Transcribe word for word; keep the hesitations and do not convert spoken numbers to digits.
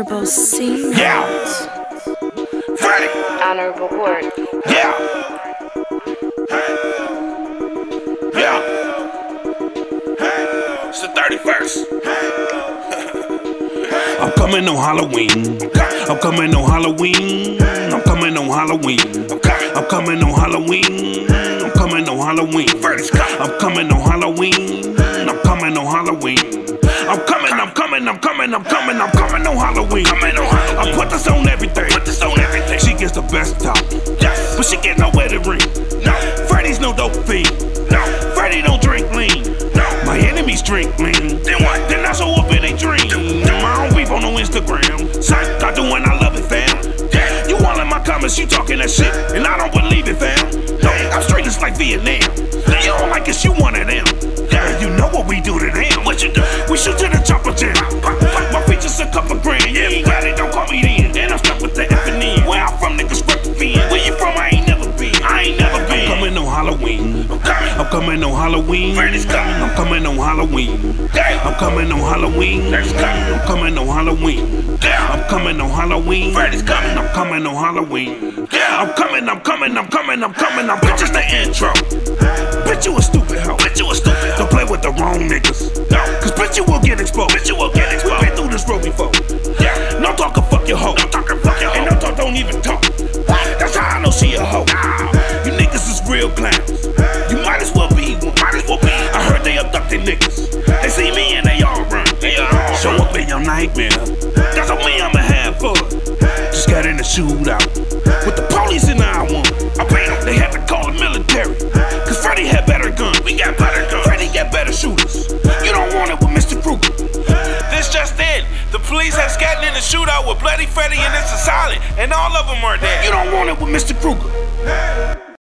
Honorable C. Yeah. Freddy. Honorable Court. Yeah. Yeah. It's the thirty-first. I'm coming on Halloween. I'm coming on Halloween. I'm coming on Halloween. I'm coming on Halloween. I'm coming on Halloween. I'm coming on Halloween. I'm coming on Halloween. I'm coming, I'm coming, I'm coming, I'm coming, I'm coming on Halloween. I put this on everything. Put this on everything. She gets the best top. Yes. But she get nowhere to ring. No. Freddy's no dope fiend. No. Freddy don't drink lean. No. My enemies drink lean. Then what? Then I show up in a dream. My own people on Instagram. Psych, I do when I love it, fam. Yeah. You all in my comments, you talking that shit, and I don't believe it, fam. No, I'm straight just like Vietnam. You don't like us, you one of them. Yeah, you know what we do to them. What you do? We shoot to the chopper jam. Like my features a couple grand. Yeah, you got it, don't call me then. Then I'm stuck with the F and N. Where I'm from, niggas represent. Where you from? I ain't never been. I ain't never been. I'm coming on Halloween. I'm coming. I'm coming on Halloween. Freddy's coming. I'm coming on Halloween. I'm coming on Halloween. I'm coming on Halloween. I'm coming on Halloween. Freddy's coming. I'm coming on Halloween. I'm coming. I'm coming. I'm coming. I'm coming. I'm bitch, it's the intro. Bitch, you a stupid hoe. Bitch, you a stupid hoe. Don't play with the wrong niggas. No. Cause bitch, you will get exposed. Bitch, you will get exposed. We been through this road before. Yeah. No talkin', fuck your hoe. No talkin', fuck your hoe. And no talk, don't even talk. That's how I know she a hoe. You niggas is real clowns. You might as well be one. Might as well be. I heard they abducted niggas. They see me and they all run. They all show up in your nightmare. That's on me, I'ma have fun. Just got in a shootout with the police in the I one. I paid them, they had to call the military. Cause Freddy had better guns. We got better guns. Freddy got better shooters. You don't want it with Mister Krueger. This just in. The police has gotten in a shootout with Bloody Freddy and it's a silent. And all of them are dead. You don't want it with Mister Krueger.